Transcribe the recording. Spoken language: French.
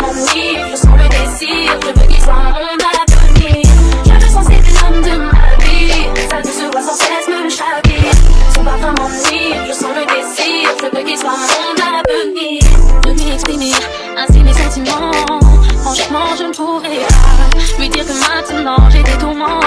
mon nid, je sens le désir, je veux qu'il soit mon avenir. Je le sens, c'est l'homme de ma vie, sa douce voix sans cesse me chavire. Son parfum m'enivre, je sens le désir, je veux qu'il soit mon avenir. De lui exprimer ainsi mes sentiments, franchement je ne pourrais pas lui dire que maintenant j'ai des tourments.